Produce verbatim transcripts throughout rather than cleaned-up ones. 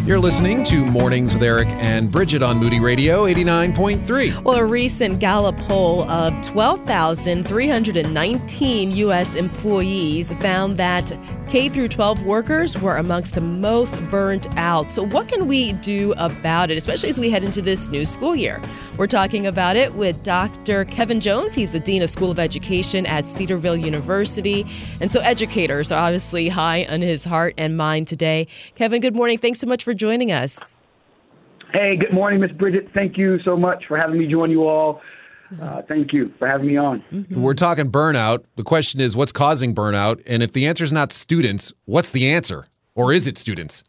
You're listening to Mornings with Eric and Bridget on Moody Radio eighty-nine point three. Well, a recent Gallup poll of twelve thousand three hundred nineteen U S employees found that K through twelve workers were amongst the most burnt out. So what can we do about it, especially as we head into this new school year? We're talking about it with Doctor Kevin Jones. He's the Dean of School of Education at Cedarville University. And so educators are obviously high on his heart and mind today. Kevin, good morning. Thanks so much for joining us. Hey, good morning, Miss Bridget. Thank you so much for having me join you all. Uh, thank you for having me on. Mm-hmm. We're talking burnout. The question is, what's causing burnout? And if the answer is not students, what's the answer? Or is it students?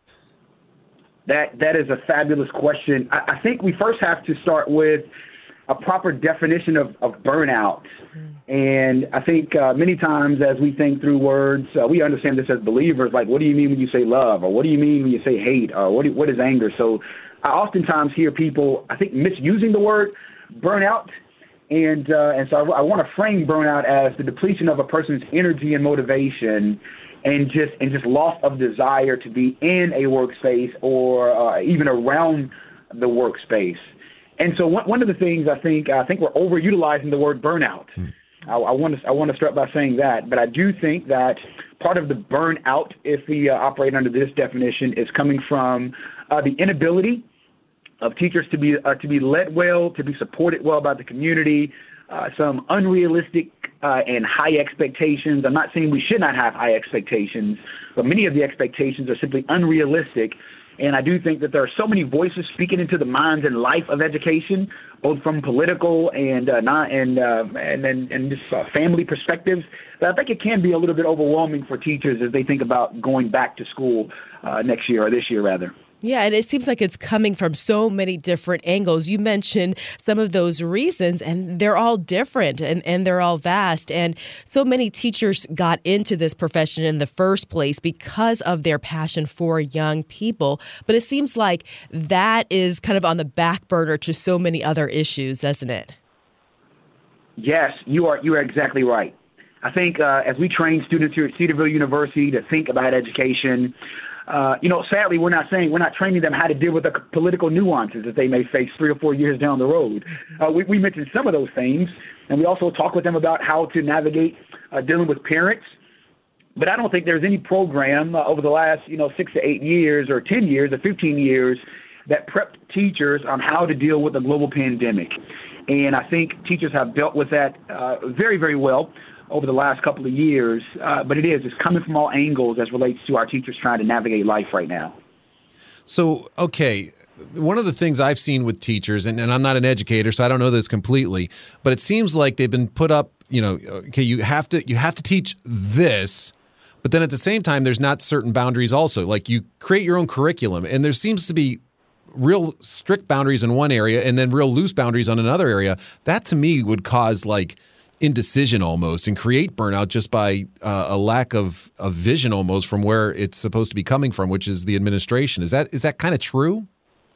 That That is a fabulous question. I, I think we first have to start with a proper definition of, of burnout. Mm. And I think uh, many times as we think through words, uh, we understand this as believers, like, what do you mean when you say love? Or what do you mean when you say hate? Or what, do, what is anger? So I oftentimes hear people, I think, misusing the word burnout. And uh, and so I, I want to frame burnout as the depletion of a person's energy and motivation and just and just loss of desire to be in a workspace or uh, even around the workspace. And so one, one of the things I think I think we're overutilizing the word burnout. Hmm. I, I want to I want to start by saying that, but I do think that part of the burnout, if we uh, operate under this definition, is coming from uh, the inability of teachers to be uh, to be led well, to be supported well by the community, uh, some unrealistic uh, and high expectations. I'm not saying we should not have high expectations, but many of the expectations are simply unrealistic. And I do think that there are so many voices speaking into the minds and life of education, both from political and uh, not and uh, and and, and just uh, family perspectives, that I think it can be a little bit overwhelming for teachers as they think about going back to school uh, next year or this year rather. Yeah, and it seems like it's coming from so many different angles. You mentioned some of those reasons, and they're all different, and, and they're all vast. And so many teachers got into this profession in the first place because of their passion for young people. But it seems like that is kind of on the back burner to so many other issues, doesn't it? Yes, you are. You are exactly right. I think uh, as we train students here at Cedarville University to think about education, Uh, you know, sadly, we're not saying we're not training them how to deal with the political nuances that they may face three or four years down the road. Uh, we, we mentioned some of those things, and we also talk with them about how to navigate uh, dealing with parents. But I don't think there's any program uh, over the last, you know, six to eight years or ten years or fifteen years that prepped teachers on how to deal with the global pandemic. And I think teachers have dealt with that uh, very, very well over the last couple of years, uh, but it is, it's coming from all angles as relates to our teachers trying to navigate life right now. So, okay, one of the things I've seen with teachers, and, and I'm not an educator, so I don't know this completely, but it seems like they've been put up, you know, okay, you have to you have to teach this, but then at the same time, there's not certain boundaries also. Like you create your own curriculum, and there seems to be real strict boundaries in one area and then real loose boundaries on another area. That to me would cause like indecision almost and create burnout just by uh, a lack of, of vision almost from where it's supposed to be coming from, which is the administration. Is that is that kind of true?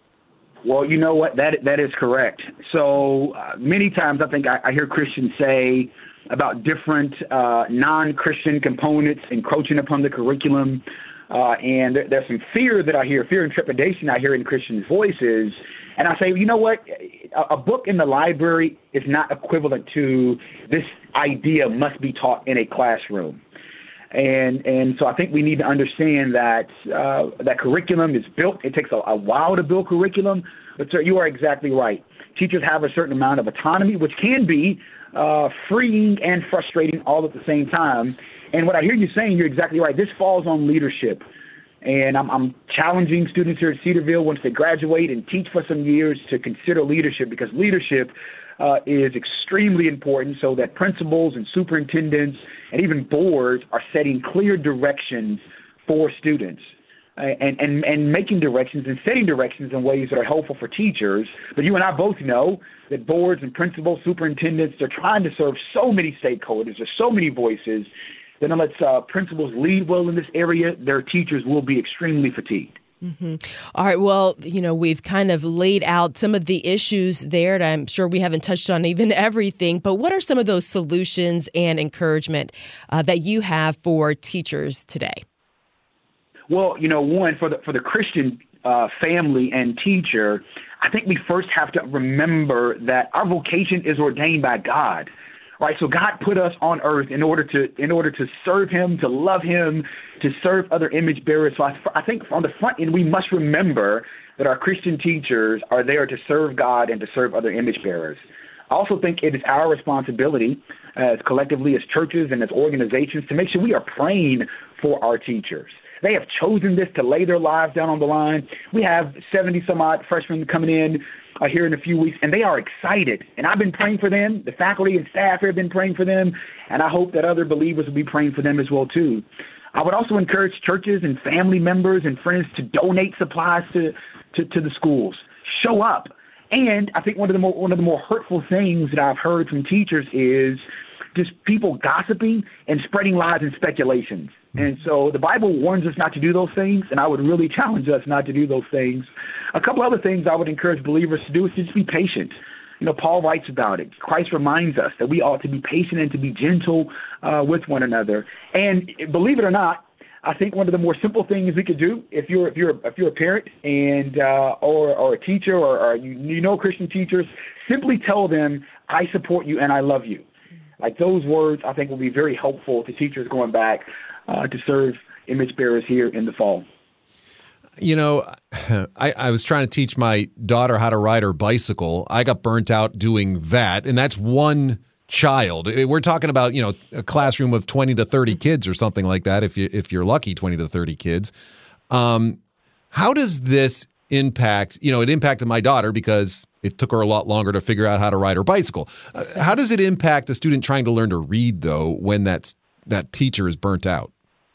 Well, you know what? That that is correct. So uh, many times I think I, I hear Christians say about different uh, non-Christian components encroaching upon the curriculum. Uh, and there, there's some fear that I hear, fear and trepidation I hear in Christians' voices. And I say, you know what? A, a book in the library is not equivalent to this idea must be taught in a classroom. And and so I think we need to understand that uh, that curriculum is built. It takes a, a while to build curriculum. But sir, you are exactly right. Teachers have a certain amount of autonomy, which can be uh, freeing and frustrating all at the same time. And what I hear you saying, you're exactly right. This falls on leadership. And I'm, I'm challenging students here at Cedarville once they graduate and teach for some years to consider leadership, because leadership uh, is extremely important so that principals and superintendents and even boards are setting clear directions for students uh, and, and, and making directions and setting directions in ways that are helpful for teachers. But you and I both know that boards and principals, superintendents, they're trying to serve so many stakeholders. There's so many voices. Then unless uh, principals lead well in this area, their teachers will be extremely fatigued. Mm-hmm. All right. Well, you know, we've kind of laid out some of the issues there, and I'm sure we haven't touched on even everything. But what are some of those solutions and encouragement uh, that you have for teachers today? Well, you know, one, for the for the Christian uh, family and teacher, I think we first have to remember that our vocation is ordained by God. Right, so God put us on earth in order to in order to serve Him, to love Him, to serve other image bearers. So I, I think on the front end, we must remember that our Christian teachers are there to serve God and to serve other image bearers. I also think it is our responsibility as collectively as churches and as organizations to make sure we are praying for our teachers. They have chosen this to lay their lives down on the line. We have seventy some odd freshmen coming in uh, here in a few weeks, and they are excited. And I've been praying for them. The faculty and staff have been praying for them, and I hope that other believers will be praying for them as well, too. I would also encourage churches and family members and friends to donate supplies to, to, to the schools. Show up. And I think one of the more one of the more hurtful things that I've heard from teachers is just people gossiping and spreading lies and speculations. And so the Bible warns us not to do those things, and I would really challenge us not to do those things. A couple other things I would encourage believers to do is to just be patient. You know, Paul writes about it. Christ reminds us that we ought to be patient and to be gentle uh, with one another. And believe it or not, I think one of the more simple things we could do, if you're if you're if you're a parent and uh, or or a teacher or, or you, you know Christian teachers, simply tell them, "I support you and I love you." Like those words, I think will be very helpful to teachers going back uh, to serve image bearers here in the fall. You know, I, I was trying to teach my daughter how to ride her bicycle. I got burnt out doing that, and that's one child. We're talking about, you know, a classroom of twenty to thirty kids or something like that, if you if you're lucky, twenty to thirty kids. Um, how does this impact, you know, it impacted my daughter because it took her a lot longer to figure out how to ride her bicycle. Uh, how does it impact a student trying to learn to read, though, when that's, that teacher is burnt out?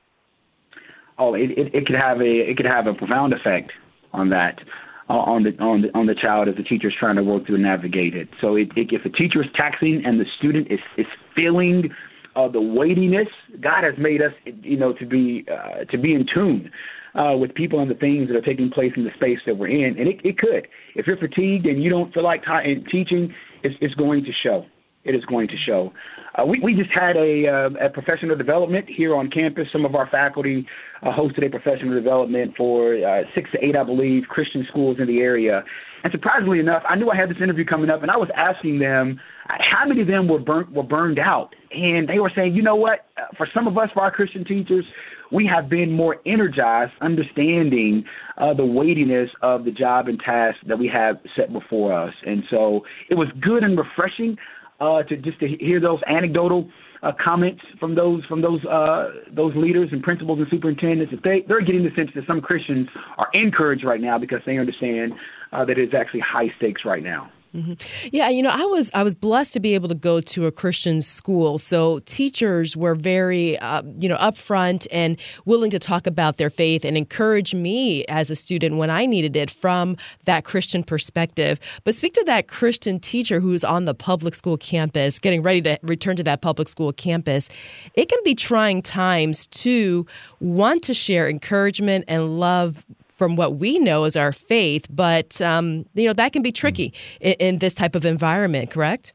Oh, it, it, it could have a it could have a profound effect on that, uh, on the on the on the child as the teacher is trying to work through and navigate it. So it, it, if a teacher is taxing and the student is is feeling uh, the weightiness, God has made us, you know, to be uh, to be in tune uh, with people and the things that are taking place in the space that we're in, and it, it could. If you're fatigued and you don't feel like t- teaching, it's, it's going to show. It is going to show. Uh, we, we just had a, uh, a professional development here on campus. Some of our faculty uh, hosted a professional development for uh, six to eight, I believe, Christian schools in the area. And surprisingly enough, I knew I had this interview coming up, and I was asking them how many of them were burnt were burned out. And they were saying, you know what, for some of us, for our Christian teachers, we have been more energized, understanding uh, the weightiness of the job and task that we have set before us. And so it was good and refreshing uh, to just to hear those anecdotal uh, comments from those from those uh, those leaders and principals and superintendents. That they they're getting the sense that some Christians are encouraged right now because they understand uh, that it's actually high stakes right now. Mm-hmm. Yeah, you know, I was I was blessed to be able to go to a Christian school. So teachers were very, uh, you know, upfront and willing to talk about their faith and encourage me as a student when I needed it from that Christian perspective. But speak to that Christian teacher who's on the public school campus, getting ready to return to that public school campus. It can be trying times to want to share encouragement and love from what we know as our faith, but um, you know that can be tricky in, in this type of environment. Correct?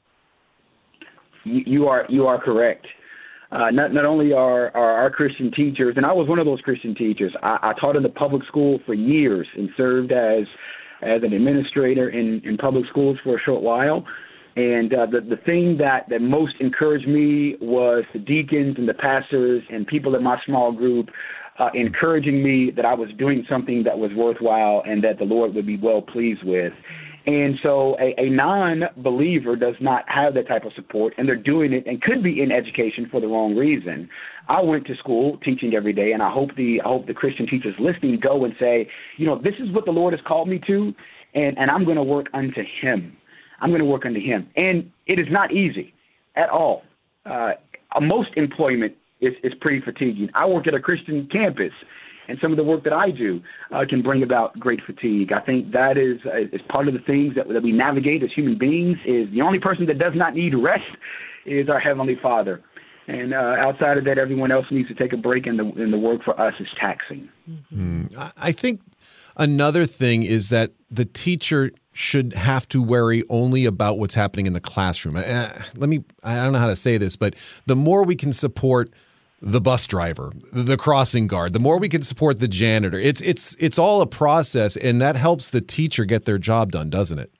You, you are you are correct. Uh, not not only are, are our Christian teachers, and I was one of those Christian teachers. I, I taught in the public school for years and served as as an administrator in, in public schools for a short while. And uh, the the thing that, that most encouraged me was the deacons and the pastors and people in my small group Uh, encouraging me that I was doing something that was worthwhile and that the Lord would be well pleased with. And so a, a non-believer does not have that type of support, and they're doing it and could be in education for the wrong reason. I went to school teaching every day, and I hope the I hope the Christian teachers listening go and say, you know, this is what the Lord has called me to, and, and I'm going to work unto Him. I'm going to work unto Him. And it is not easy at all. Uh, most employment It's, it's pretty fatiguing. I work at a Christian campus, and some of the work that I do uh, can bring about great fatigue. I think that is uh, is part of the things that, that we navigate as human beings. Is the only person that does not need rest is our Heavenly Father, and uh, outside of that, everyone else needs to take a break, and the and the work for us is taxing. Mm-hmm. I think another thing is that the teacher should have to worry only about what's happening in the classroom. Uh, let me, I don't know how to say this, but the more we can support the bus driver, the crossing guard, the more we can support the janitor. It's it's it's all a process, and that helps the teacher get their job done, doesn't it?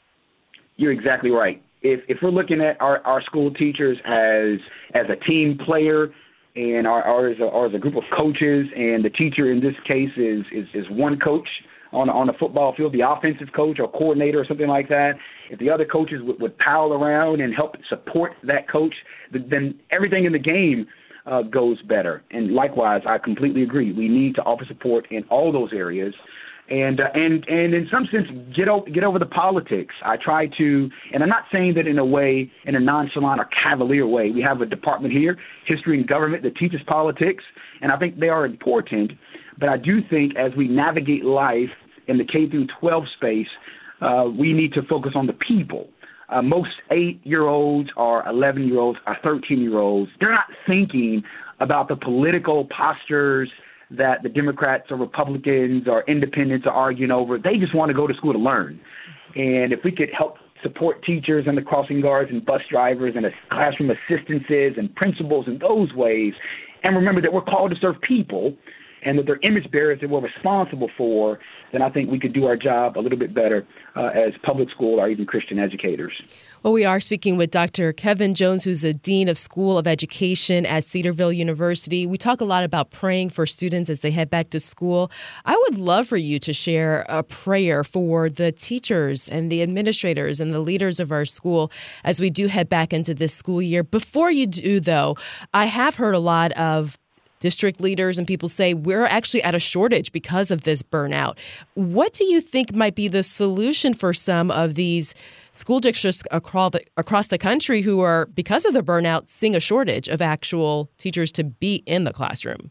You're exactly right. If if we're looking at our, our school teachers as as a team player and our, our as a, or as a group of coaches, and the teacher in this case is is, is one coach on on the football field, the offensive coach or coordinator or something like that, if the other coaches would, would pal around and help support that coach, then everything in the game uh, goes better. And likewise, I completely agree. We need to offer support in all those areas. And uh, and and in some sense, get over, get over the politics. I try to, and I'm not saying that in a way, in a nonchalant or cavalier way. We have a department here, history and government, that teaches politics, and I think they are important. But I do think as we navigate life in the K through twelve space, uh, we need to focus on the people. Uh, most eight-year-olds or eleven-year-olds or thirteen-year-olds, they're not thinking about the political postures that the Democrats or Republicans or independents are arguing over. They just want to go to school to learn. And if we could help support teachers and the crossing guards and bus drivers and classroom assistances and principals in those ways, and remember that we're called to serve people and that they're image bearers that we're responsible for, then I think we could do our job a little bit better uh, as public school or even Christian educators. Well, we are speaking with Doctor Kevin Jones, who's a Dean of School of Education at Cedarville University. We talk a lot about praying for students as they head back to school. I would love for you to share a prayer for the teachers and the administrators and the leaders of our school as we do head back into this school year. Before you do, though, I have heard a lot of district leaders and people say we're actually at a shortage because of this burnout. What do you think might be the solution for some of these school districts across the, across the country who are, because of the burnout, seeing a shortage of actual teachers to be in the classroom?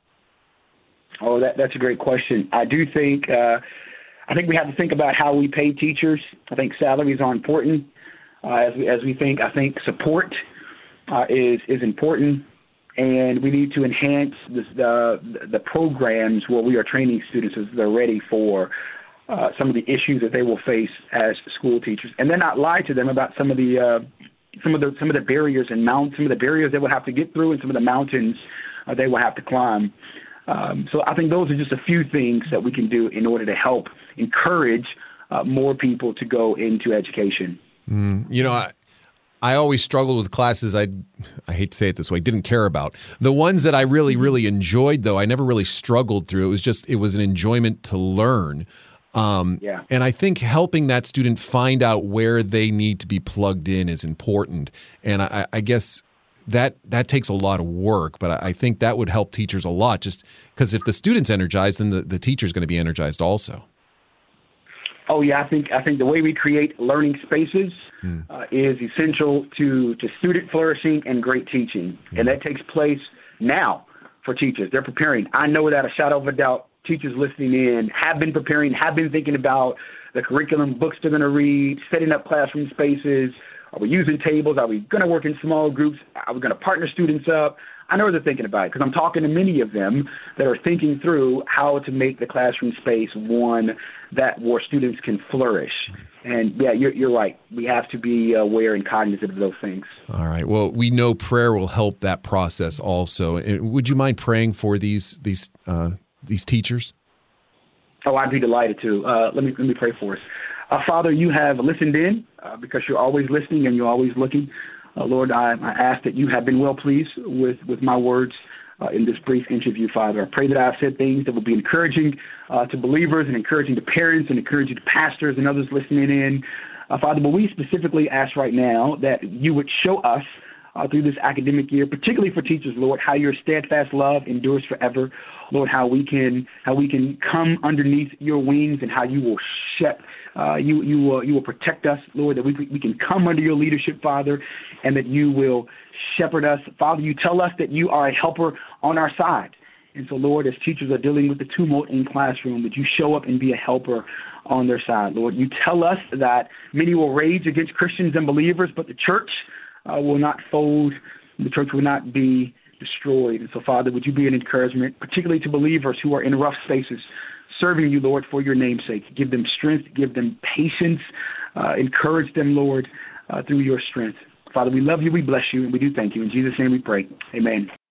Oh, that, that's a great question. I do think uh, I think we have to think about how we pay teachers. I think salaries are important. Uh, as we as we think, I think support uh, is is important. And we need to enhance this, the the programs where we are training students as they're ready for uh, some of the issues that they will face as school teachers, and then not lie to them about some of the uh, some of the some of the barriers and mount some of the barriers they will have to get through, and some of the mountains uh, they will have to climb. Um, so I think those are just a few things that we can do in order to help encourage uh, more people to go into education. Mm, you know, I, I always struggled with classes I I hate to say it this way, didn't care about. The ones that I really, really enjoyed, though, I never really struggled through. It was just, it was an enjoyment to learn. Um, yeah. And I think helping that student find out where they need to be plugged in is important. And I, I guess that that takes a lot of work, but I, I think that would help teachers a lot, just because if the student's energized, then the, the teacher's going to be energized also. Oh, yeah, I think I think the way we create learning spaces Hmm. uh, is essential to, to student flourishing and great teaching. Hmm. And that takes place now for teachers. They're preparing. I know without a shadow of a doubt, teachers listening in have been preparing, have been thinking about the curriculum, books they're going to read, setting up classroom spaces. Are we using tables? Are we going to work in small groups? Are we going to partner students up? I know they're thinking about it because I'm talking to many of them that are thinking through how to make the classroom space one that where students can flourish. And yeah, you're, you're right. We have to be aware and cognizant of those things. All right. Well, we know prayer will help that process also. Would you mind praying for these these uh, these teachers? Oh, I'd be delighted to. Uh, let me let me pray for us. Uh, Father, you have listened in uh, because you're always listening and you're always looking. Uh, Lord, I, I ask that you have been well pleased with, with my words uh, in this brief interview, Father. I pray that I've said things that will be encouraging uh, to believers and encouraging to parents and encouraging to pastors and others listening in. Uh, Father, but we specifically ask right now that you would show us uh, through this academic year, particularly for teachers, Lord, how your steadfast love endures forever. Lord, how we can how we can come underneath your wings and how you will shep, uh, you you will you will protect us, Lord, that we we can come under your leadership, Father, and that you will shepherd us, Father. You tell us that you are a helper on our side, and so, Lord, as teachers are dealing with the tumult in classroom, would you show up and be a helper on their side, Lord? You tell us that many will rage against Christians and believers, but the church uh, will not fold. The church will not be destroyed. And so, Father, would you be an encouragement, particularly to believers who are in rough spaces, serving you, Lord, for your name's sake. Give them strength, give them patience, uh, encourage them, Lord, uh, through your strength. Father, we love you, we bless you, and we do thank you. In Jesus' name we pray. Amen.